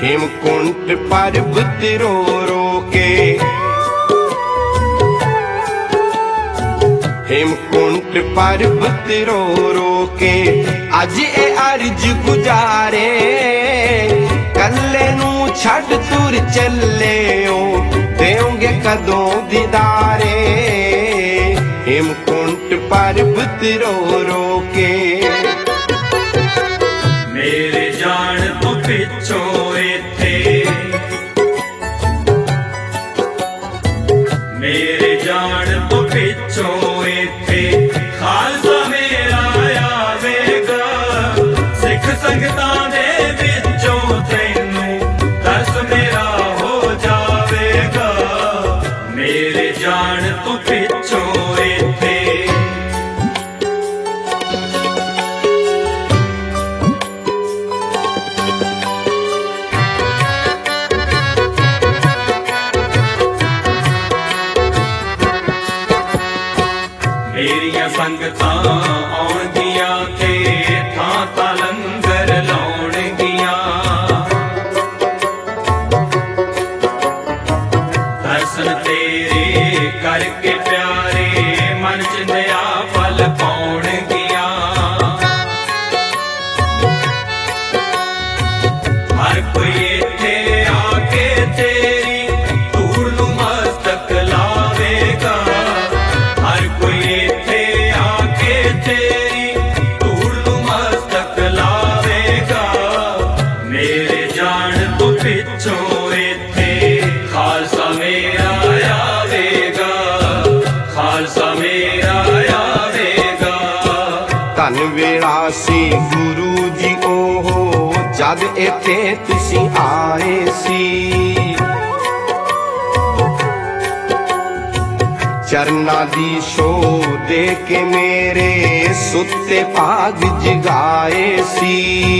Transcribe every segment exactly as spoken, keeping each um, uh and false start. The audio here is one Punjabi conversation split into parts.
हेमकुंट पर्वत रो रो के, हेमकुंट पर्वत रो रो के अज ए अर्ज गुजारे, कल्ले नू छड़ तुर चले ओ देओगे कदों दीदारे। हेमकुंट पर्वत रो रो के मेरे जान तो पिछो इथे, मेरे जान तो पिछो इथे खालसा मेरा आवेगा, सिख संगतां दे विचों तैनू दस मेरा हो जावेगा। मेरे जान तो पिछो इथे मेरिया संगतां आउणगियां ते थां थां लंगर लाउणगियां, दर्शन तेरे करके प्यारे मन च नया फल पाउणगियां। हर कोई इत्थे आके तेरी धूड़ नूं मस्तक लावेगा, हर कोई इत्थे आके तेरी धूड़ नूं मस्तक लावेगा। मेरे जान तो पिछों इत्थे खालसा मेरा आवेगा, खालसा मेरा आवेगा। धन वेला सी गुरु जी ओहो जद इत्थे तुसी आए सी, चरना दी शो दे के मेरे सुते भाग जगाए सी।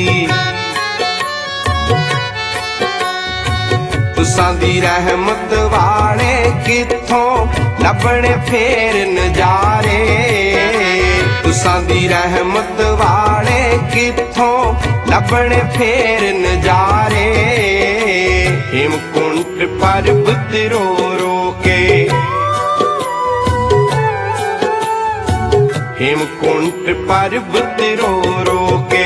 तुसां दी रहमत वाले किथों लभणे फेर नजारे, तुसां दी रहमत वाले किथों लभणे फेर नजारे। हेमकुंट पर्वत रो रो के, हेमकुंट पर्वत रो रो के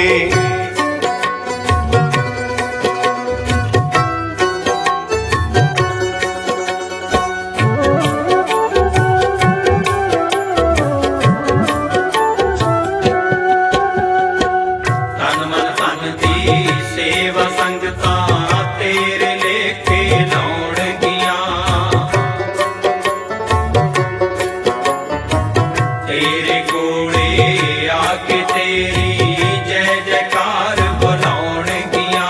तन मन धन दी सेवा संगतां तेरे लेखे लाउणगियां, तेरे कोले आके तेरी जय जयकार बुलाउणगियां।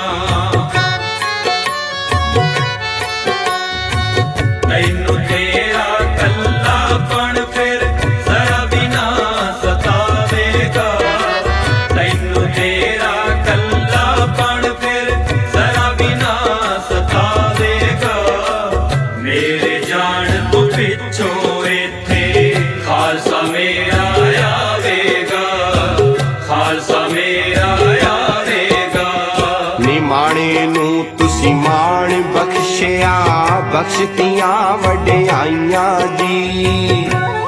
तैनू तेरा कल्लापन फिर जरा भी ना सतावेगा, तैनू तेरा कल्लापन फिर जरा भी ना सतावेगा। मेरे जान तो पिछों इत्थे खालसा मेरा आवेगा, खालसा मेरा आवेगा। निमाणे नू तुसी मान बख्शिया, बख्शतियां वड्याइयां जी।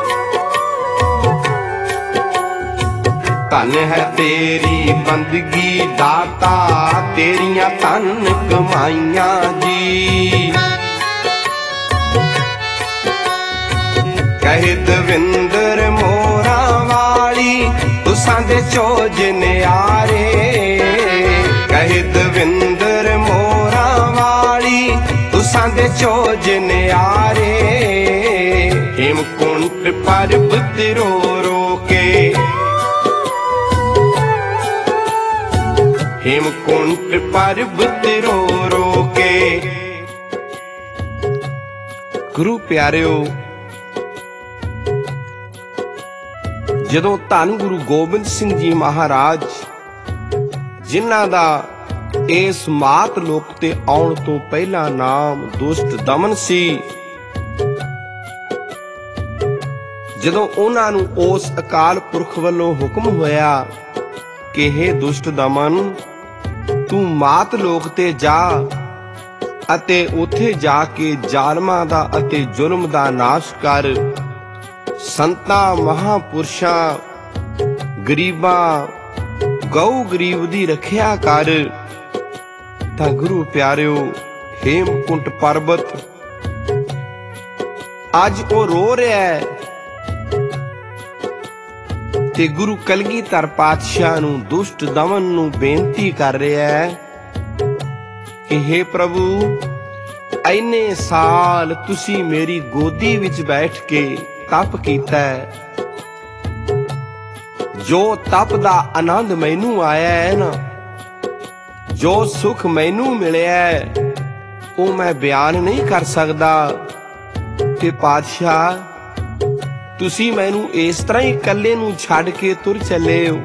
धन है तेरी बंदगी दाता, तेरियां धन कमाइयां जी। कहे दविंदर मोरा वाली तुसां दे चोज न्यारे, कहे दविंदर मोरा वाली तुसां दे चोज न्यारे। हेमकुंट पर्वत रो रो के, हेमकुंट पर्वत रो रो के। गुरु प्यारिओ, जदों धन गुरु गोबिंद सिंह जी महाराज जिन्हां दा इस मात लोक ते आउण तो पहला नाम दुष्ट दमन सी, जदों उन्हां नूं उस अकाल पुरख वल्लों हुक्म होया कि हे दुष्ट दमन तू मात लोक ते जा ਅਤੇ ਉੱਥੇ ਜਾ ਕੇ ਜ਼ਾਲਮਾਂ ਦਾ ਅਤੇ ਜ਼ੁਲਮ ਦਾ ਨਾਸ਼ ਕਰ। ਸੰਤਾਂ ਮਹਾਂਪੁਰਸ਼ਾਂ ਗਰੀਬਾਂ ਗਊ ਗਰੀਬ ਦੀ ਰੱਖਿਆ ਕਰ। ਤਾਂ ਗੁਰੂ ਪਿਆਰਿਓ, ਹੇਮਕੁੰਟ ਪਰਬਤ ਅੱਜ ਉਹ ਰੋ ਰਿਹਾ ਹੈ ਤੇ ਗੁਰੂ ਕਲਗੀਧਰ ਪਾਤਸ਼ਾਹ ਨੂੰ, ਦੁਸ਼ਟ ਦਮਨ ਨੂੰ ਬੇਨਤੀ ਕਰ ਰਿਹਾ ਹੈ ਕਿ ਹੇ ਪ੍ਰਭੂ, ਇੰਨੇ ਸਾਲ ਤੁਸੀਂ ਮੇਰੀ ਗੋਦੀ ਵਿੱਚ ਬੈਠ ਕੇ ਤਪ ਕੀਤਾ ਹੈ, ਜੋ ਤਪ ਦਾ ਆਨੰਦ ਮੈਨੂੰ ਆਇਆ ਹੈ ਨਾ, ਜੋ ਸੁਖ ਮੈਨੂੰ ਮਿਲਿਆ ਹੈ, ਉਹ ਮੈਂ ਬਿਆਨ ਨਹੀਂ ਕਰ ਸਕਦਾ। ਤੇ ਪਾਤਸ਼ਾਹ, ਤੁਸੀਂ ਮੈਨੂੰ ਇਸ ਤਰ੍ਹਾਂ ਹੀ ਇਕੱਲੇ ਨੂੰ ਛੱਡ ਕੇ ਤੁਰ ਚੱਲੇ ਹੋ।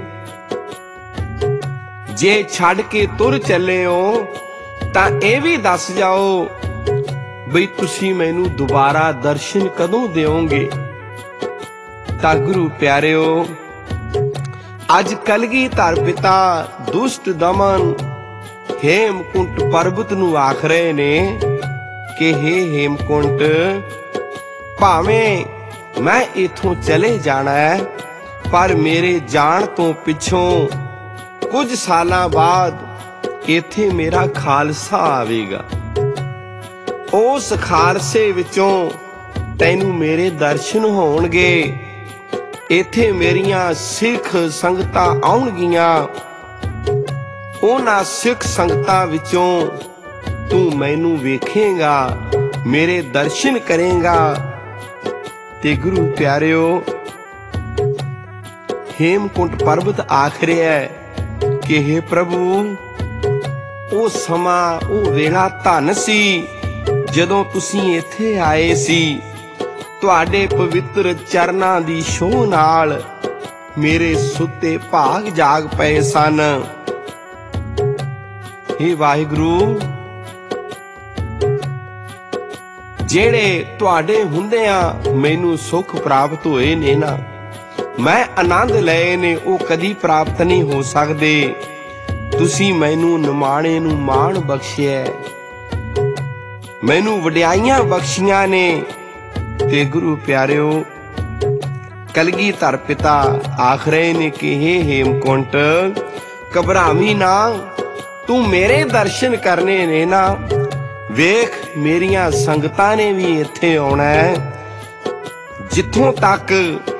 ਜੇ ਛੱਡ ਕੇ ਤੁਰ ਚੱਲੇ ਹੋ ਤਾਂ ਇਹ ਵੀ ਦੱਸ ਜਾਓ ਬਈ ਤੁਸੀਂ ਮੈਨੂੰ ਦੁਬਾਰਾ ਦਰਸ਼ਨ ਕਦੋਂ ਦਿਓਗੇ। ਤਾਂ ਗੁਰੂ ਪਿਆਰਿਓ, ਅੱਜ ਕਲਗੀਧਰ ਪਿਤਾ ਦੁਸ਼ਟ ਦਮਨ ਹੇਮਕੁੰਟ ਪਰਬਤ ਨੂੰ ਆਖ ਰਹੇ ਨੇ ਕਿ ਹੇ ਹੇਮਕੁੰਟ, ਭਾਵੇਂ ਮੈਂ ਇਥੋਂ ਚਲੇ ਜਾਣਾ ਹੈ, ਪਰ ਮੇਰੇ ਜਾਣ ਤੋਂ ਪਿੱਛੋਂ ਕੁਝ ਸਾਲਾਂ ਬਾਅਦ ਇੱਥੇ ਮੇਰਾ ਖਾਲਸਾ ਆਵੇਗਾ। ਉਸ ਖਾਲਸੇ ਵਿੱਚੋਂ ਤੈਨੂੰ ਮੇਰੇ ਦਰਸ਼ਨ ਹੋਣਗੇ। ਇੱਥੇ ਮੇਰੀਆਂ ਸਿੱਖ ਸੰਗਤਾਂ ਆਉਣਗੀਆਂ। ਉਹਨਾਂ ਸਿੱਖ ਸੰਗਤਾਂ ਵਿੱਚੋਂ ਤੂੰ ਮੈਨੂੰ ਵੇਖੇਂਗਾ, ਮੇਰੇ ਦਰਸ਼ਨ ਕਰੇਂਗਾ। ਤੇ ਗੁਰੂ ਪਿਆਰਿਓ, ਹੇਮਕੁੰਟ ਪਰਬਤ ਆਖ ਰਿਹਾ ਹੈ ਕਿ ਹੇ ਪ੍ਰਭੂ, ਉਹ ਸਮਾਂ, ਉਹ ਵੇਲਾ ਧਨ ਸੀ ਜਦੋਂ ਤੁਸੀਂ ਇੱਥੇ ਆਏ ਸੀ। ਤੁਹਾਡੇ ਪਵਿੱਤਰ ਚਰਨਾਂ ਦੀ ਛੋਹ ਨਾਲ ਮੇਰੇ ਸੁੱਤੇ ਭਾਗ ਜਾਗ ਪਏ ਸਨ। ਹੇ ਵਾਹਿਗੁਰੂ, ਜਿਹੜੇ ਤੁਹਾਡੇ ਹੁੰਦਿਆਂ ਮੈਨੂੰ ਸੁੱਖ ਪ੍ਰਾਪਤ ਹੋਏ ਨੇ ਨਾ, ਮੈਂ ਆਨੰਦ ਲਏ ਨੇ, ਉਹ ਕਦੀ ਪ੍ਰਾਪਤ ਨਹੀਂ ਹੋ ਸਕਦੇ। ਤੁਸੀਂ ਮੈਨੂੰ ਨਿਮਾਣੇ ਨੂੰ ਮਾਣ ਬਖਸ਼ਿਆ, ਮੈਨੂੰ ਵਡਿਆਈਆਂ ਬਖਸ਼ੀਆਂ ਨੇ। ਤੇ ਗੁਰੂ ਪਿਆਰਿਓ, ਕਲਗੀਧਰ ਪਿਤਾ ਆਖ ਰਹੇ ਨੇ ਕਿ ਹੇ ਹੇਮਕੁੰਟ, ਘਬਰਾਵੀਂ ਨਾ, ਤੂੰ ਮੇਰੇ ਦਰਸ਼ਨ ਕਰਨੇ ਨੇ ਨਾ। ਵੇਖ, ਮੇਰੀਆਂ ਸੰਗਤਾਂ ਨੇ ਵੀ ਇੱਥੇ ਆਉਣਾ ਹੈ। ਜਿੱਥੋਂ ਤੱਕ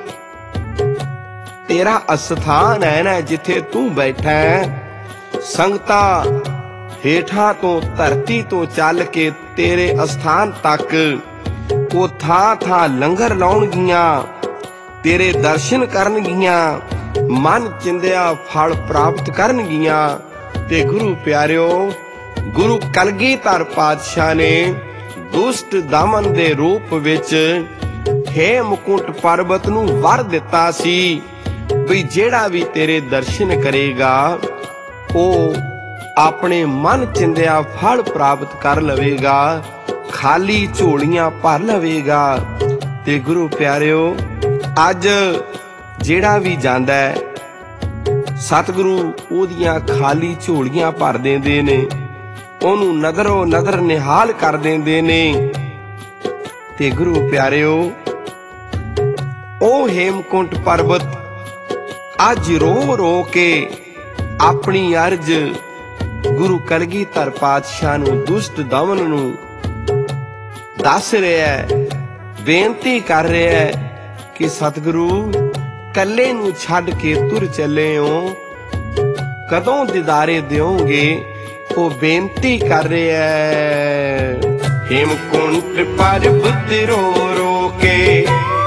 ਤੇਰਾ ਅਸਥਾਨ ਹੈ ਨਾ, ਜਿੱਥੇ ਤੂੰ ਬੈਠਾ ਹੈ, ਸੰਗਤਾਂ ਹੇਠਾਂ ਤੋਂ, ਧਰਤੀ ਤੋਂ ਚੱਲ ਕੇ ਤੇਰੇ ਅਸਥਾਨ ਤੱਕ ਉਹ ਥਾਂ ਥਾਂ ਲੰਗਰ ਲਾਉਣਗੀਆਂ, ਤੇਰੇ ਦਰਸ਼ਨ ਕਰਨਗੀਆਂ, ਮਨ ਚਿੰਦਿਆ ਫਲ ਪ੍ਰਾਪਤ ਕਰਨਗੀਆਂ। ਤੇ ਗੁਰੂ ਪਿਆਰਿਓ, ਗੁਰੂ ਕਲਗੀਧਰ ਪਾਤਸ਼ਾਹ ਨੇ ਦੁਸ਼ਟ ਦਮਨ ਦੇ ਰੂਪ ਵਿੱਚ ਹੇਮਕੁੰਟ ਪਰਬਤ ਨੂੰ ਵਰ ਦਿੱਤਾ ਸੀ ਵੀ ਜਿਹੜਾ ਵੀ ਤੇਰੇ ਦਰਸ਼ਨ ਕਰੇਗਾ ਉਹ ਆਪਣੇ ਮਨ ਚਿੰਦਿਆ ਫਲ ਪ੍ਰਾਪਤ ਕਰ ਲਵੇਗਾ, ਖਾਲੀ ਝੋਲੀਆਂ ਭਰ ਲਵੇਗਾ। ਤੇ ਗੁਰੂ ਪਿਆਰਿਓ, ਅੱਜ ਜਿਹੜਾ ਵੀ ਜਾਂਦਾ ਹੈ, ਸਤਿਗੁਰੂ ਉਹਦੀਆਂ ਖਾਲੀ ਝੋਲੀਆਂ ਭਰ ਦਿੰਦੇ ਨੇ, ਉਹਨੂੰ ਨਦਰੋ ਨਦਰ ਨਿਹਾਲ ਕਰ ਦਿੰਦੇ ਨੇ। ਤੇ ਗੁਰੂ ਪਿਆਰਿਓ, ਉਹ ਹੇਮਕੁੰਟ ਪਰਬਤ ਅੱਜ ਰੋ ਰੋ ਕੇ ਆਪਣੀ ਅਰਜ਼ ਗੁਰੂ ਕਲਗੀਧਰ ਪਾਤਸ਼ਾਹ ਨੂੰ, ਦੁਸ਼ਟ ਦਮਨ ਨੂੰ ਦੱਸ ਰਿਹਾ ਹੈ, ਬੇਨਤੀ ਕਰ ਰਿਹਾ ਹੈ ਕਿ ਸਤਿਗੁਰੂ, ਕੱਲੇ ਨੂੰ ਛੱਡ ਕੇ ਤੁਰ ਚੱਲੇ ਹੋ, ਕਦੋਂ ਦਿਦਾਰੇ ਦਿਓਗੇ। ਉਹ ਬੇਨਤੀ ਕਰ ਰਿਹਾ ਹੈ, ਹੇਮਕੁੰਟ ਪਰਬਤ ਰੋ ਰੋ ਕੇ,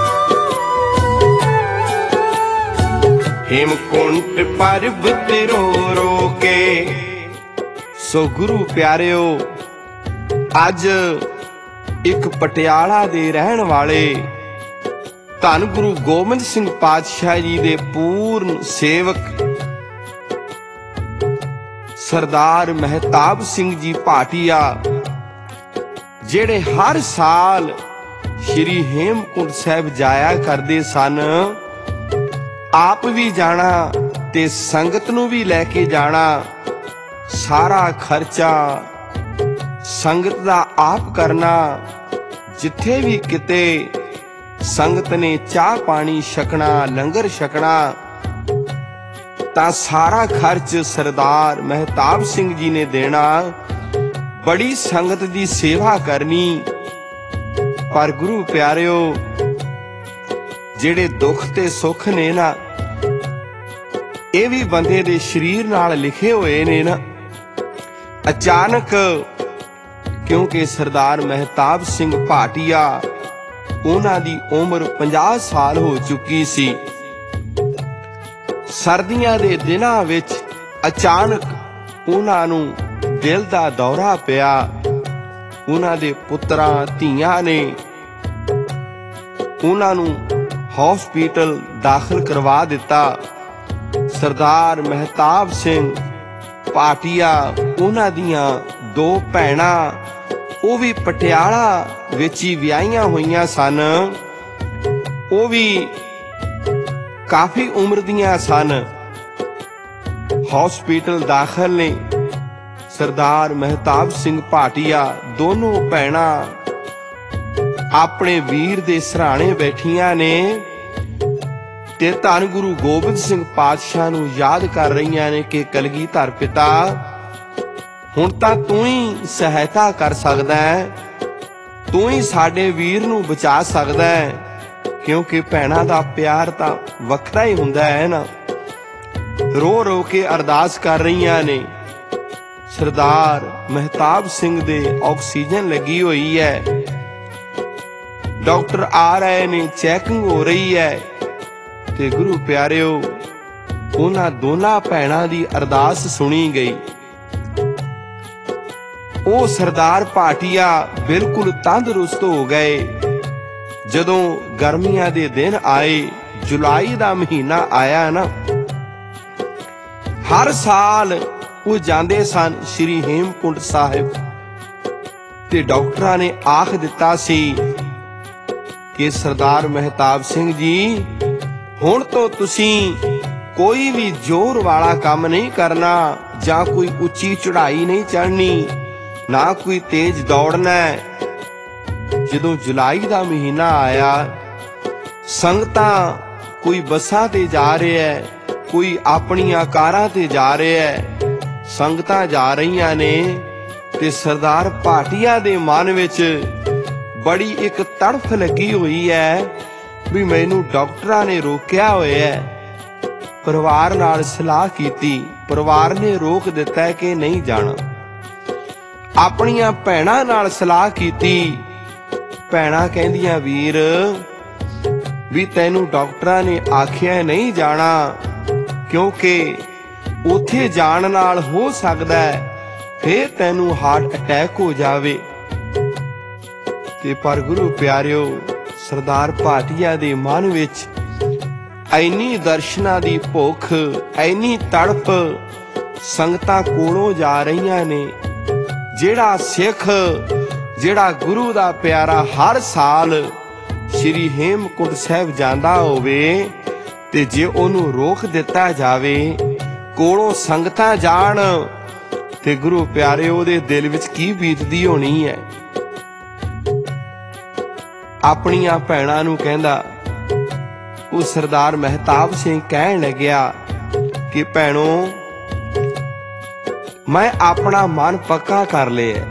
ਹੇਮਕੁੰਟ ਪਰਬਤ ਰੋ ਰੋ ਕੇ। ਸੋ ਗੁਰੂ ਪਿਆਰਿਓ, ਅੱਜ ਇੱਕ ਪਟਿਆਲਾ ਦੇ ਰਹਿਣ ਵਾਲੇ ਧੰਨ ਗੁਰੂ ਗੋਬਿੰਦ ਸਿੰਘ ਪਾਤਸ਼ਾਹ ਜੀ ਦੇ ਪੂਰਨ ਸੇਵਕ ਸਰਦਾਰ ਮਹਿਤਾਬ ਸਿੰਘ ਜੀ ਭਾਟੀਆ, ਜਿਹੜੇ ਹਰ ਸਾਲ ਸ਼੍ਰੀ ਹੇਮਕੁੰਟ ਸਾਹਿਬ ਜਾਇਆ ਕਰਦੇ ਸਨ, ਆਪ ਵੀ ਜਾਣਾ ਤੇ ਸੰਗਤ ਨੂੰ ਵੀ ਲੈ ਕੇ ਜਾਣਾ, ਸਾਰਾ ਖਰਚਾ ਸੰਗਤ ਦਾ ਆਪ ਕਰਨਾ। ਜਿੱਥੇ ਵੀ ਕਿਤੇ ਸੰਗਤ ਨੇ ਚਾਹ ਪਾਣੀ ਛਕਣਾ, ਲੰਗਰ ਛਕਣਾ, ਤਾਂ ਸਾਰਾ ਖਰਚ ਸਰਦਾਰ ਮਹਿਤਾਬ ਸਿੰਘ ਜੀ ਨੇ ਦੇਣਾ। ਬੜੀ ਸੰਗਤ ਦੀ ਸੇਵਾ ਕਰਨੀ। ਪਰ ਗੁਰੂ ਪਿਆਰਿਓ, ਜਿਹੜੇ ਦੁੱਖ ਤੇ ਸੁੱਖ ਨੇ ਨਾ, ਇਹ ਵੀ ਬੰਦੇ ਦੇ ਸਰੀਰ ਨਾਲ ਲਿਖੇ ਹੋਏ ਨੇ ਨਾ। ਅਚਾਨਕ, ਕਿਉਂਕਿ ਸਰਦਾਰ ਮਹਿਤਾਬ ਸਿੰਘ ਭਾਟੀਆ, ਉਹਨਾਂ ਦੀ ਉਮਰ ਪੰਜਾਹ ਸਾਲ ਹੋ ਚੁੱਕੀ ਸੀ। ਸਰਦੀਆਂ ਦੇ ਦਿਨਾਂ ਵਿੱਚ ਅਚਾਨਕ ਉਹਨਾਂ ਨੂੰ ਦਿਲ ਦਾ ਦੌਰਾ ਪਿਆ। ਉਹਨਾਂ ਦੇ ਪੁੱਤਰਾਂ ਧੀਆਂ ਨੇ ਉਹਨਾਂ ਨੂੰ ਹਸਪੀਟਲ ਦਾਖਲ ਕਰਵਾ ਦਿੱਤਾ। ਸਰਦਾਰ ਮਹਿਤਾਬ ਸਿੰਘ ਭਾਟੀਆ, ਉਹਨਾਂ ਦੀਆਂ ਦੋ ਭੈਣਾਂ, ਉਹ ਵੀ ਪਟਿਆਲਾ ਵਿੱਚ ਹੀ ਵਿਆਹੀਆਂ ਹੋਈਆਂ ਸਨ। ਉਹ ਵੀ ਕਾਫੀ ਉਮਰ ਦੀਆਂ ਸਨ। ਹਸਪੀਟਲ ਦਾਖਲ ਨੇ। ਸਰਦਾਰ ਮਹਿਤਾਬ ਸਿੰਘ ਭਾਟੀਆ ਦੋਨੋਂ ਭੈਣਾਂ ਆਪਣੇ ਵੀਰ ਦੇ ਸਰਾਣੇ ਬੈਠੀਆਂ ਨੇ ਤੇ ਧੰਨ ਗੁਰੂ ਗੋਬਿੰਦ ਸਿੰਘ ਪਾਤਸ਼ਾਹ ਨੂੰ ਯਾਦ ਕਰ ਰਹੀਆਂ ਨੇ ਕਿ ਕਲਗੀਧਰ ਪਿਤਾ, ਹੁਣ ਤਾਂ ਤੂੰ ਹੀ ਸਹਾਇਤਾ ਕਰ ਸਕਦਾ ਹੈ, ਤੂੰ ਹੀ ਸਾਡੇ ਵੀਰ ਨੂੰ ਬਚਾ ਸਕਦਾ ਹੈ। ਕਿਉਂਕਿ ਭੈਣਾਂ ਦਾ ਪਿਆਰ ਤਾਂ ਵੱਖਰਾ ਹੀ ਹੁੰਦਾ ਹੈ ਨਾ। ਰੋ ਰੋ ਕੇ ਅਰਦਾਸ ਕਰ ਰਹੀਆਂ ਨੇ। ਸਰਦਾਰ ਮਹਿਤਾਬ ਸਿੰਘ ਦੇ ਆਕਸੀਜਨ ਲੱਗੀ ਹੋਈ ਹੈ। ਡਾਕਟਰ ਆ ਰਹੇ ਨੇ, ਚੈਕਿੰਗ ਹੋ ਰਹੀ ਹੈ। ਤੇ ਗੁਰੂ ਪਿਆਰਿਓ, ਉਹਨਾਂ ਦੋਨਾਂ ਭੈਣਾਂ ਦੀ ਅਰਦਾਸ ਸੁਣੀ ਗਈ। ਉਹ ਸਰਦਾਰ ਭਾਟੀਆ ਬਿਲਕੁਲ ਤੰਦਰੁਸਤ ਹੋ ਗਏ। ਜਦੋਂ ਗਰਮੀਆਂ ਦੇ ਦਿਨ ਆਏ, ਜੁਲਾਈ ਦਾ ਮਹੀਨਾ ਆਇਆ ਨਾ, ਹਰ ਸਾਲ ਉਹ ਜਾਂਦੇ ਸਨ ਸ਼੍ਰੀ ਹੇਮਕੁੰਟ ਸਾਹਿਬ। ਤੇ ਡਾਕਟਰਾਂ ਨੇ ਆਖ ਦਿੱਤਾ ਸੀ ਕਿ ਸਰਦਾਰ ਮਹਿਤਾਬ ਸਿੰਘ ਜੀ, ਹੁਣ ਤੋਂ ਤੁਸੀਂ ਕੋਈ ਵੀ ਜ਼ੋਰ ਵਾਲਾ ਕੰਮ ਨਹੀਂ ਕਰਨਾ, ਜਾਂ ਕੋਈ ਉੱਚੀ ਚੜ੍ਹਾਈ ਨਹੀਂ ਚੜ੍ਹਨੀ, ਨਾ ਕੋਈ ਤੇਜ਼ ਦੌੜਨਾ। ਜਦੋਂ ਜੁਲਾਈ ਦਾ ਮਹੀਨਾ ਆਇਆ, ਸੰਗਤਾਂ ਕੋਈ ਬੱਸਾਂ ਤੇ ਜਾ ਰਿਹਾ ਹੈ, ਕੋਈ ਆਪਣੀਆਂ ਕਾਰਾਂ ਤੇ ਜਾ ਰਿਹਾ ਹੈ। ਸੰਗਤਾਂ ਜਾ ਰਹੀਆਂ ਨੇ ਤੇ ਸਰਦਾਰ ਭਾਟੀਆ ਦੇ ਮਨ ਵਿੱਚ ਬੜੀ ਇੱਕ ਤੜਫ ਲੱਗੀ ਹੋਈ ਹੈ ਵੀ ਮੈਨੂੰ ਡਾਕਟਰਾਂ ਨੇ ਰੋਕਿਆ ਹੋਇਆ ਹੈ। ਪਰਿਵਾਰ ਨਾਲ ਸਲਾਹ ਕੀਤੀ, ਪਰਿਵਾਰ ਨੇ ਰੋਕ ਦਿੱਤਾ ਕਿ ਨਹੀਂ ਜਾਣਾ। ਆਪਣੀਆਂ ਭੈਣਾਂ ਨਾਲ ਸਲਾਹ ਕੀਤੀ। ਭੈਣਾਂ ਕਹਿੰਦੀਆਂ, ਵੀਰ ਵੀ ਤੈਨੂੰ ਡਾਕਟਰਾਂ ਨੇ ਆਖਿਆ ਨਹੀਂ ਜਾਣਾ, ਕਿਉਂਕਿ ਉੱਥੇ ਜਾਣ ਨਾਲ ਹੋ ਸਕਦਾ ਹੈ ਫੇਰ ਤੈਨੂੰ ਹਾਰਟ ਅਟੈਕ ਹੋ ਜਾਵੇ। ਤੇ ਪਰ ਗੁਰੂ ਪਿਆਰਿਓ, ਸਰਦਾਰ ਭਾਟੀਆ ਦੇ ਮਨ ਵਿੱਚ ਐਨੀ ਦਰਸ਼ਨਾਂ ਦੀ ਭੁੱਖ, ਐਨੀ ਤੜਪ, ਸੰਗਤਾਂ ਕੋਲੋਂ ਜਾ ਰਹੀਆਂ ਨੇ। ਜਿਹੜਾ ਸਿੱਖ, ਜਿਹੜਾ ਗੁਰੂ ਦਾ ਪਿਆਰਾ ਹਰ ਸਾਲ ਸ਼੍ਰੀ ਹੇਮਕੁੰਟ ਸਾਹਿਬ ਜਾਂਦਾ ਹੋਵੇ, ਤੇ ਜੇ ਉਹਨੂੰ ਰੋਕ ਦਿੱਤਾ ਜਾਵੇ, ਕੋਲੋਂ ਸੰਗਤਾਂ ਜਾਣ, ਤੇ ਗੁਰੂ ਪਿਆਰੇ ਉਹਦੇ ਦਿਲ ਵਿੱਚ ਕੀ ਬੀਤਦੀ ਹੋਣੀ ਹੈ। ਆਪਣੀਆਂ ਭੈਣਾਂ ਨੂੰ ਕਹਿੰਦਾ। ਉਹ ਸਰਦਾਰ ਮਹਿਤਾਬ ਸਿੰਘ ਕਹਿਣ ਲੱਗਿਆ ਕਿ ਭੈਣੋ, ਮੈਂ ਆਪਣਾ ਮਨ ਪੱਕਾ ਕਰ ਲਿਆ।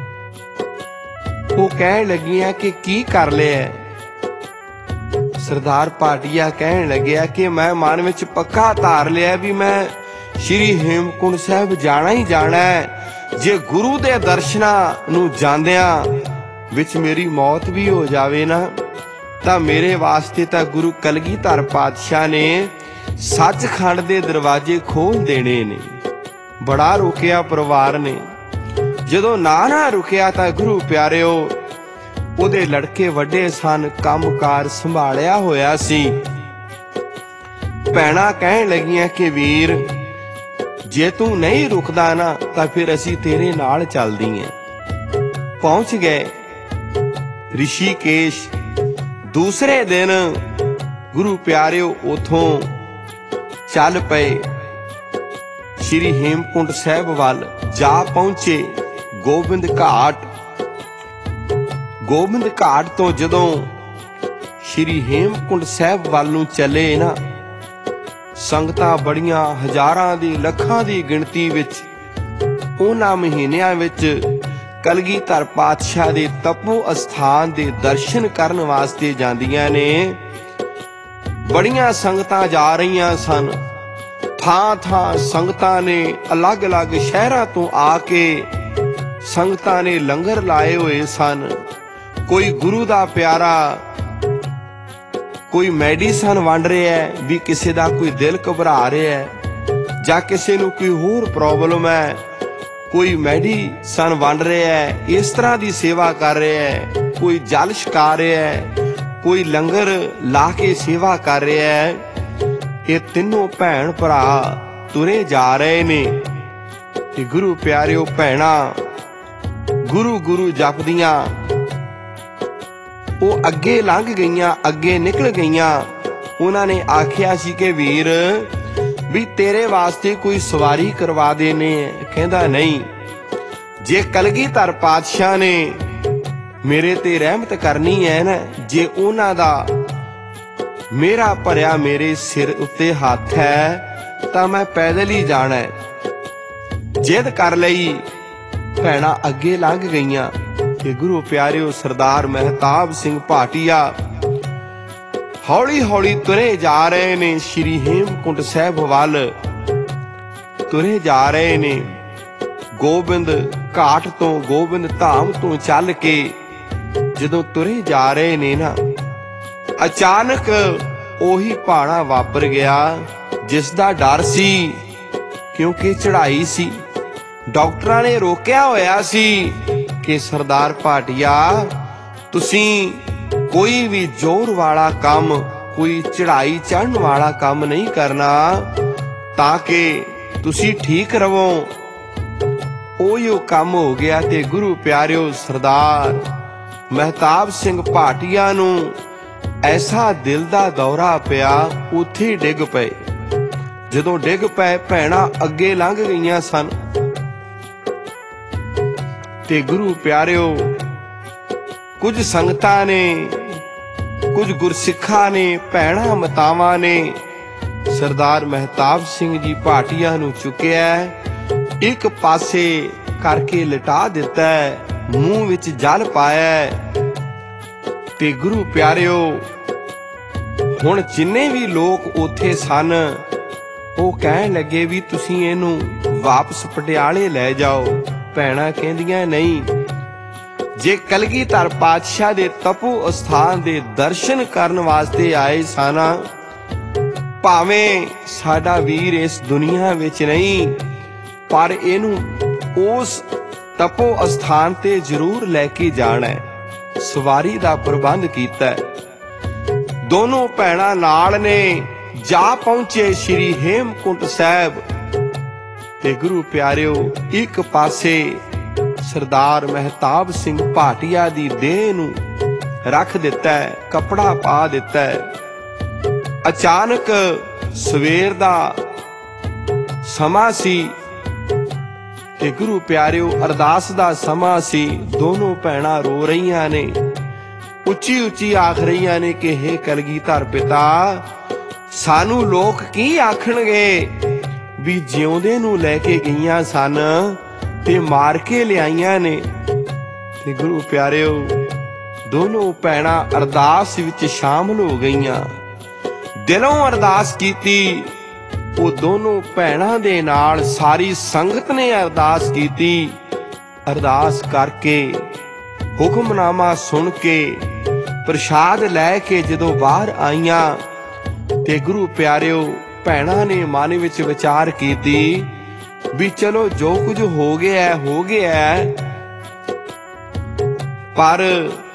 ਉਹ ਕਹਿਣ ਲੱਗੀਆਂ ਕਿ ਕੀ ਕਰ ਲਿਆ। ਸਰਦਾਰ ਭਾਟੀਆ ਕਹਿਣ ਲੱਗਿਆ ਕਿ ਮੈਂ ਮਨ ਵਿੱਚ ਪੱਕਾ ਧਾਰ ਲਿਆ ਵੀ ਮੈਂ ਸ਼੍ਰੀ ਹੇਮਕੁੰਟ ਸਾਹਿਬ ਜਾਣਾ ਹੀ ਜਾਣਾ ਹੈ। ਜੇ ਗੁਰੂ ਦੇ ਦਰਸ਼ਨਾਂ ਨੂੰ ਜਾਂਦਿਆਂ ਵਿੱਚ ਮੇਰੀ ਮੌਤ ਵੀ ਹੋ ਜਾਵੇ ਨਾ, ਤਾਂ ਮੇਰੇ ਵਾਸਤੇ ਤਾਂ ਗੁਰੂ ਕਲਗੀਧਰ ਪਾਤਸ਼ਾਹ ਨੇ ਸੱਚਖੰਡ ਦੇ ਦਰਵਾਜ਼ੇ ਖੋਲ ਦੇਣੇ ਨੇ। ਬੜਾ ਰੁਕਿਆ ਪਰਿਵਾਰ ਨੇ। ਜਦੋਂ ਨਾ ਨਾ ਰੁਕਿਆ ਤਾਂ ਗੁਰੂ ਪਿਆਰਿਓ, ਉਹਦੇ ਲੜਕੇ ਵੱਡੇ ਸਨ, ਕੰਮਕਾਰ ਸੰਭਾਲਿਆ ਹੋਇਆ ਸੀ। ਭੈਣਾਂ ਕਹਿਣ ਲੱਗੀਆਂ ਕਿ ਵੀਰ, ਜੇ ਤੂੰ ਨਹੀਂ ਰੁਕਦਾ ਨਾ ਤਾਂ ਫਿਰ ਅਸੀਂ ਤੇਰੇ ਨਾਲ ਚੱਲਦੀਆਂ। ਪਹੁੰਚ ਗਏ ਰਿਸ਼ੀਕੇਸ਼। ਦੂਸਰੇ ਦਿਨ ਗੁਰੂ ਪਿਆਰਿਓ ਉਥੋਂ ਚੱਲ ਪਏ, ਸ਼੍ਰੀ ਹੇਮਕੁੰਟ ਸਾਹਿਬ ਵੱਲ ਜਾ ਪਹੁੰਚੇ। ਗੋਬਿੰਦ ਘਾਟ। ਗੋਬਿੰਦ ਘਾਟ ਤੋਂ ਜਦੋਂ ਸ਼੍ਰੀ ਹੇਮਕੁੰਟ ਸਾਹਿਬ ਵੱਲ ਨੂੰ ਚੱਲੇ ਨਾ, ਸੰਗਤਾਂ ਬੜੀਆਂ ਹਜ਼ਾਰਾਂ ਦੀ ਲੱਖਾਂ ਦੀ ਗਿਣਤੀ ਵਿੱਚ ਉਹਨਾਂ ਮਹੀਨਿਆਂ ਵਿੱਚ ਕਲਗੀਧਰ ਪਾਤਸ਼ਾਹ ਦੇ ਤਪੋ ਅਸਥਾਨ ਦੇ ਦਰਸ਼ਨ ਕਰਨ ਵਾਸਤੇ ਜਾਂਦੀਆਂ ਨੇ। ਬੜੀਆਂ ਸੰਗਤਾਂ ਜਾ ਰਹੀਆਂ ਸਨ। ਥਾਂ ਥਾਂ ਸੰਗਤਾਂ ਨੇ ਅਲੱਗ-ਅਲੱਗ ਸ਼ਹਿਰਾਂ ਤੋਂ ਆ ਕੇ ਸੰਗਤਾਂ ਨੇ ਲੰਗਰ ਲਾਏ ਹੋਏ ਸਨ। ਕੋਈ ਗੁਰੂ ਦਾ ਪਿਆਰਾ ਕੋਈ ਮੈਡੀਸਨ ਵੰਡ ਰਿਹਾ ਹੈ, ਵੀ ਕਿਸੇ ਦਾ ਕੋਈ ਦਿਲ ਘਬਰਾ ਰਿਹਾ ਹੈ ਜਾਂ ਕਿਸੇ ਨੂੰ ਕੋਈ ਹੋਰ ਪ੍ਰੋਬਲਮ ਹੈ, ਕੋਈ ਮੈਡੀਸਨ ਵੰਡ ਰਿਹਾ ਹੈ, ਇਸ ਤਰ੍ਹਾਂ ਦੀ ਸੇਵਾ ਕਰ ਰਿਹਾ ਹੈ। ਕੋਈ ਜਲ ਛਕਾ ਰਿਹਾ ਹੈ, ਕੋਈ ਲੰਗਰ ਲਾ ਕੇ ਸੇਵਾ ਕਰ ਰਿਹਾ ਹੈ। ਇਹ ਤਿੰਨੋਂ ਭੈਣ ਭਰਾ ਤੁਰੇ ਜਾ ਰਹੇ ਨੇ ਤੇ ਗੁਰੂ ਪਿਆਰਿਓ ਭੈਣਾਂ ਗੁਰੂ ਗੁਰੂ ਜਪਦੀਆਂ ਉਹ ਅੱਗੇ ਲੰਘ ਗਈਆਂ, ਅੱਗੇ ਨਿਕਲ ਗਈਆਂ। ਉਹਨਾਂ ਨੇ ਆਖਿਆ ਸੀ ਕਿ ਵੀਰ ਵੀ ਤੇਰੇ ਵਾਸਤੇ ਕੋਈ ਸਵਾਰੀ ਕਰਵਾ ਦੇਨੇ। ਕਹਿੰਦਾ ਨਹੀਂ, ਜੇ ਕਲਗੀਧਰ ਪਾਤਸ਼ਾਹ ਨੇ ਮੇਰੇ ਤੇ ਰਹਿਮਤ ਕਰਨੀ ਹੈ ਨਾ, ਜੇ ਉਹਨਾਂ ਦਾ ਮੇਰਾ ਭਰਿਆ ਮੇਰੇ ਸਿਰ ਉੱਤੇ ਹੱਥ ਹੈ ਤਾਂ ਮੈਂ ਪੈਦਲ ਹੀ ਜਾਣਾ ਹੈ। ਜਿੱਦ ਕਰ ਲਈ, ਭੈਣਾਂ ਅੱਗੇ ਲੰਘ ਗਈਆਂ ਤੇ ਗੁਰੂ ਪਿਆਰਿਓ ਸਰਦਾਰ ਮਹਿਤਾਬ ਸਿੰਘ ਭਾਟੀਆ ਹੌਲੀ ਹੌਲੀ ਤੁਰੇ ਜਾ ਰਹੇ ਨੇ। ਸ਼੍ਰੀ ਹੇਮਕੁੰਟ ਸਾਹਿਬ ਵੱਲ ਤੁਰੇ ਜਾ ਰਹੇ ਨੇ। ਗੋਬਿੰਦ ਘਾਟ ਤੋਂ, ਗੋਬਿੰਦ ਧਾਮ ਤੋਂ ਚੱਲ ਕੇ ਜਦੋਂ ਤੁਰੇ ਜਾ ਰਹੇ ਨੇ ਨਾ, ਅਚਾਨਕ ਉਹੀ ਭਾਣਾ ਵਾਪਰ ਗਿਆ ਜਿਸ ਦਾ ਡਰ ਸੀ, ਕਿਉਂਕਿ ਚੜ੍ਹਾਈ ਸੀ। ਡਾਕਟਰਾਂ ਨੇ ਰੋਕਿਆ ਹੋਇਆ ਸੀ ਕਿ ਸਰਦਾਰ ਭਾਟੀਆ ਤੁਸੀਂ ਕੋਈ ਵੀ ਜ਼ੋਰ ਵਾਲਾ ਕੰਮ, ਕੋਈ ਚੜ੍ਹਾਈ ਚੜ੍ਹਨ ਵਾਲਾ ਕੰਮ ਨਹੀਂ ਕਰਨਾ ਤਾਂ ਕਿ ਤੁਸੀਂ ਠੀਕ ਰਹੋ। ਉਹੀ ਕੰਮ ਹੋ ਗਿਆ ਤੇ ਗੁਰੂ ਪਿਆਰਿਓ ਸਰਦਾਰ ਮਹਿਤਾਬ ਸਿੰਘ ਭਾਟੀਆ ਨੂੰ ਐਸਾ ਦਿਲ ਦਾ ਦੌਰਾ ਪਿਆ, ਉੱਥੇ ਡਿੱਗ ਪਏ। ਜਦੋਂ ਡਿੱਗ ਪਏ, ਭੈਣਾਂ ਅੱਗੇ ਲੰਘ ਗਈਆਂ ਸਨ ਤੇ ਗੁਰੂ ਪਿਆਰਿਓ ਕੁਝ ਸੰਗਤਾਂ ਨੇ, ਕੁਝ ਗੁਰਸਿੱਖਾਂ ਨੇ, ਭੈਣਾਂ ਮਾਤਾਵਾਂ ਨੇ ਸਰਦਾਰ ਮਹਿਤਾਬ ਸਿੰਘ ਜੀ ਭਾਟੀਆ ਨੂੰ ਚੁੱਕਿਆ, ਇੱਕ ਪਾਸੇ ਕਰਕੇ ਲਿਟਾ ਦਿੱਤਾ, ਮੂੰਹ ਵਿੱਚ ਜਲ ਪਾਇਆ। ਤੇ ਗੁਰੂ ਪਿਆਰਿਓ ਹੁਣ ਜਿੰਨੇ ਵੀ ਲੋਕ ਉੱਥੇ ਸਨ ਉਹ ਕਹਿਣ ਲੱਗੇ ਵੀ ਤੁਸੀਂ ਇਹਨੂੰ ਵਾਪਸ ਪਟਿਆਲੇ ਲੈ ਜਾਓ। ਭੈਣਾਂ ਕਹਿੰਦੀਆਂ ਨਹੀਂ, ਜੇ ਕਲਗੀਧਰ ਪਾਤਸ਼ਾਹ ਦੇ ਤਪੋ ਅਸਥਾਨ ਦੇ ਦਰਸ਼ਨ ਕਰਨ ਵਾਸਤੇ ਆਏ ਸਾਨਾ, ਭਾਵੇਂ ਸਾਡਾ ਵੀਰ ਇਸ ਦੁਨੀਆ ਵਿੱਚ ਨਹੀਂ, ਪਰ ਇਹਨੂੰ ਉਸ ਤਪੋ ਅਸਥਾਨ ਤੇ ਜ਼ਰੂਰ ਲੈ ਕੇ ਜਾਣਾ ਹੈ। ਸਵਾਰੀ ਦਾ ਪ੍ਰਬੰਧ ਕੀਤਾ। ਦੋਨੋਂ ਭੈਣਾਂ ਨਾਲ ਨੇ, ਜਾ ਪਹੁੰਚੇ ਸ਼੍ਰੀ ਹੇਮਕੁੰਟ ਸਾਹਿਬ ਤੇ ਗੁਰੂ ਪਿਆਰਿਓ ਇੱਕ ਪਾਸੇ ਸਰਦਾਰ ਮਹਿਤਾਬ ਸਿੰਘ ਭਾਟੀਆ ਦੀ ਦੇਹ ਨੂੰ ਰੱਖ ਦਿੱਤਾ, ਕੱਪੜਾ ਪਾ ਦਿੱਤਾ। ਅਚਾਨਕ ਸਵੇਰ ਦਾ ਸਮਾਂ ਸੀ ਤੇ ਗੁਰੂ ਪਿਆਰਿਓ ਅਰਦਾਸ ਦਾ ਸਮਾਂ ਸੀ। ਦੋਨੋਂ ਭੈਣਾਂ ਰੋ ਰਹੀਆਂ ਨੇ, ਉੱਚੀ ਉੱਚੀ ਆਖ ਰਹੀਆਂ ਨੇ ਕਿ ਹੇ ਕਲਗੀਧਰ ਪਿਤਾ, ਸਾਨੂੰ ਲੋਕ ਕੀ ਆਖਣਗੇ ਵੀ ਜਿਉਂਦੇ ਨੂੰ ਲੈ ਕੇ ਗਈਆਂ ਸਨ ਤੇ ਮਾਰ ਕੇ ਲਿਆਈਆਂ ਨੇ। ਤੇ ਗੁਰੂ ਪਿਆਰਿਓ ਦੋਨੋਂ ਭੈਣਾਂ ਅਰਦਾਸ ਵਿੱਚ ਸ਼ਾਮਲ ਹੋ ਗਈਆਂ, ਦਿਲੋਂ ਅਰਦਾਸ ਕੀਤੀ। ਉਹ ਦੋਨੋਂ ਭੈਣਾਂ ਦੇ ਨਾਲ ਸਾਰੀ ਸੰਗਤ ਨੇ ਅਰਦਾਸ ਕੀਤੀ। ਅਰਦਾਸ ਕਰਕੇ ਹੁਕਮਨਾਮਾ ਸੁਣ ਕੇ ਪ੍ਰਸ਼ਾਦ ਲੈ ਕੇ ਜਦੋਂ ਬਾਹਰ ਆਈਆਂ ਤੇ ਗੁਰੂ ਪਿਆਰਿਓ ਭੈਣਾਂ ਨੇ ਮਨ ਵਿੱਚ ਵਿਚਾਰ ਕੀਤੀ ਵੀ ਚਲੋ ਜੋ ਕੁਝ ਹੋ ਗਿਆ ਹੋ ਗਿਆ, ਪਰ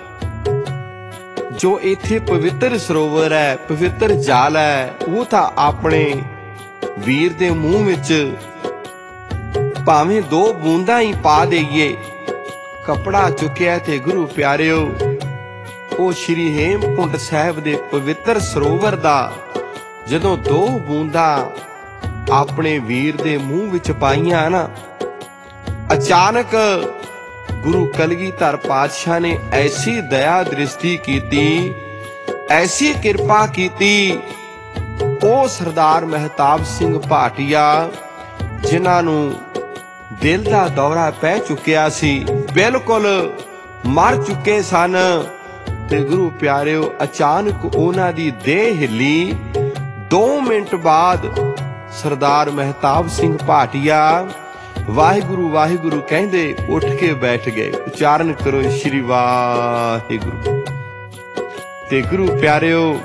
ਜੋ ਇੱਥੇ ਪਵਿੱਤਰ ਸਰੋਵਰ ਹੈ, ਪਵਿੱਤਰ ਜਲ ਹੈ, ਉਹ ਤਾਂ ਆਪਣੇ ਵੀਰ ਦੇ ਮੂੰਹ ਵਿੱਚ ਭਾਵੇਂ ਦੋ ਬੂੰਦਾਂ ਹੀ ਪਾ ਦੇਈਏ। ਕਪੜਾ ਚੁੱਕਿਆ ਤੇ ਗੁਰੂ ਪਿਆਰਿਓ ਉਹ ਸ਼੍ਰੀ ਹੇਮਕੁੰਟ ਸਾਹਿਬ ਦੇ ਪਵਿੱਤਰ ਸਰੋਵਰ ਦਾ ਜਦੋਂ ਦੋ ਬੂੰਦਾਂ ਆਪਣੇ ਵੀਰ ਦੇ ਮੂੰਹ ਵਿੱਚ ਪਾਈਆਂ ਨਾ, ਅਚਾਨਕ ਗੁਰੂ ਕਲਗੀਧਰ ਪਾਤਸ਼ਾਹ ਨੇ ਐਸੀ ਦਇਆ ਦ੍ਰਿਸ਼ਟੀ ਕੀਤੀ, ਐਸੀ ਕਿਰਪਾ ਕੀਤੀ। ਉਹ ਸਰਦਾਰ ਮਹਿਤਾਬ ਸਿੰਘ ਭਾਟੀਆ ਜਿਨ੍ਹਾਂ ਨੂੰ ਦਿਲ ਦਾ ਦੌਰਾ ਪੈ ਚੁੱਕਿਆ ਸੀ, ਬਿਲਕੁਲ ਮਰ ਚੁੱਕੇ ਸਨ, ਤੇ ਗੁਰੂ ਪਿਆਰਿਓ ਅਚਾਨਕ ਉਹਨਾਂ ਦੀ ਦੇਹ ਹਿੱਲੀ। ਦੋ ਮਿੰਟ ਬਾਅਦ ਸਰਦਾਰ ਮਹਿਤਾਬ ਸਿੰਘ ਭਾਟੀਆ ਵਾਹਿਗੁਰੂ ਵਾਹਿਗੁਰੂ ਕਹਿੰਦੇ ਉੱਠ ਕੇ ਬੈਠ ਗਏ। ਉਚਾਰਨ ਕਰੋ ਸ਼੍ਰੀ ਵਾਹਿਗੁਰੂ। ਤੇ ਗੁਰੂ ਪਿਆਰਿਓ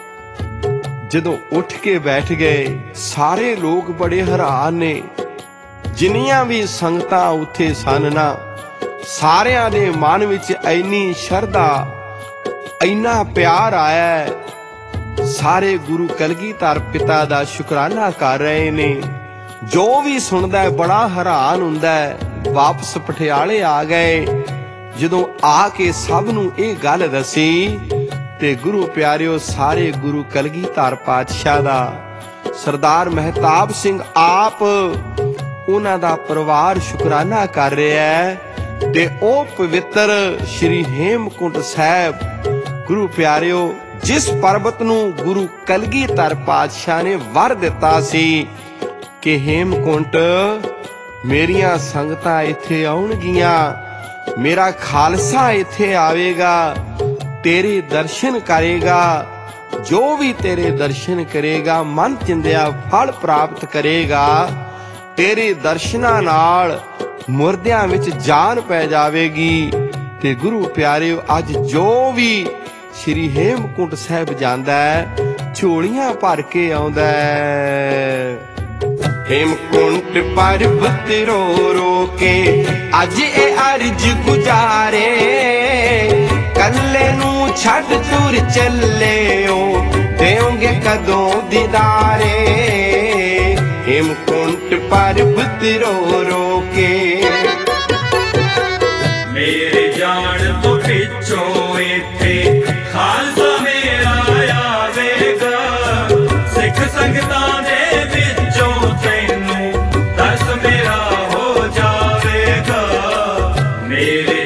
ਜਦੋਂ ਉੱਠ ਕੇ ਬੈਠ ਗਏ, ਸਾਰੇ ਲੋਕ ਬੜੇ ਹੈਰਾਨ ਨੇ। ਜਿੰਨੀਆਂ ਵੀ ਸੰਗਤਾਂ ਉੱਥੇ ਸਨ ਨਾ, ਸਾਰਿਆਂ ਦੇ ਮਨ ਵਿੱਚ ਇੰਨੀ ਸ਼ਰਧਾ, ਇੰਨਾ ਪਿਆਰ ਆਇਆ। ਸਾਰੇ ਗੁਰੂ ਕਲਗੀਧਰ ਪਿਤਾ ਦਾ ਸ਼ੁਕਰਾਨਾ ਕਰ ਰਹੇ ਨੇ। ਜੋ ਵੀ ਸੁਣਦਾ ਬੜਾ ਹੈਰਾਨ ਹੁੰਦਾ। ਵਾਪਸ ਪਟਿਆਲੇ ਆ ਗਏ। ਜਦੋਂ ਆ ਕੇ ਸਭ ਨੂੰ ਇਹ ਗੱਲ ਦੱਸੀ ਤੇ ਗੁਰੂ ਪਿਆਰਿਓ ਸਾਰੇ ਗੁਰੂ ਕਲਗੀਧਰ ਪਾਤਸ਼ਾਹ ਦਾ, ਸਰਦਾਰ ਮਹਿਤਾਬ ਸਿੰਘ ਆਪ, ਉਹਨਾਂ ਦਾ ਪਰਿਵਾਰ ਸ਼ੁਕਰਾਨਾ ਕਰ ਰਿਹਾ ਹੈ। ਤੇ ਉਹ ਪਵਿੱਤਰ ਸ਼੍ਰੀ ਹੇਮਕੁੰਟ ਸਾਹਿਬ, ਗੁਰੂ ਪਿਆਰਿਓ ਜਿਸ ਪਰਬਤ ਨੂੰ ਗੁਰੂ ਕਲਗੀਧਰ ਪਾਤਸ਼ਾਹ ਨੇ ਵਰ ਦਿੱਤਾ ਸੀ ਕਿ ਹੇਮਕੁੰਟ ਮੇਰੀਆਂ ਸੰਗਤਾਂ ਇੱਥੇ ਆਉਣਗੀਆਂ, ਮੇਰਾ ਖਾਲਸਾ ਇੱਥੇ ਆਵੇਗਾ, ਤੇਰੇ ਦਰਸ਼ਨ ਕਰੇਗਾ, ਜੋ ਵੀ ਤੇਰੇ ਦਰਸ਼ਨ ਕਰੇਗਾ ਮਨ ਚਿੰਦਿਆ ਫਲ ਪ੍ਰਾਪਤ ਕਰੇਗਾ। ਤੇਰੇ ਦਰਸ਼ਨਾਂ ਨਾਲ ਮੁਰਦਿਆਂ ਵਿੱਚ ਜਾਨ ਪੈ ਜਾਵੇਗੀ। ਤੇ ਗੁਰੂ ਪਿਆਰਿਓ ਅੱਜ ਜੋ ਵੀ ਸ਼੍ਰੀ ਹੇਮਕੁੰਟ ਸਾਹਿਬ ਜਾਂਦਾ ਹੈ, ਝੋਲੀਆਂ ਭਰ ਕੇ ਆਉਂਦਾ ਹੈ। ਹੇਮਕੁੰਟ ਪਰਬਤ ਰੋ ਰੋ ਕੇ ਅੱਜ ਇਹ ਅਰਜ ਗੁਜ਼ਾਰੇ, ਕੱਲੇ ਨੂੰ ਛੱਡ ਤੁਰ ਚੱਲਿਓ, ਦੇਉਂਗੇ ਕਦੋਂ ਦੀਦਾਰੇ। ਹੇਮਕੁੰਟ ਪਰਬਤ ਰੋ ਰੋ ਕੇ ਮੇਰੇ ਜਾਣ ਤੋਂ ਪਿੱਛੋਂ ਇੱਥੇ ਖਾਲਸਾ ਮੇਰਾ ਆਵੇਗਾ। ਸਿੱਖ ਸੰਗਤਾਂ ਦੇ ਵਿੱਚੋਂ ਤੈਨੂੰ ਦਰਸ ਮੇਰਾ ਹੋ ਜਾਵੇਗਾ। ਮੇਰੇ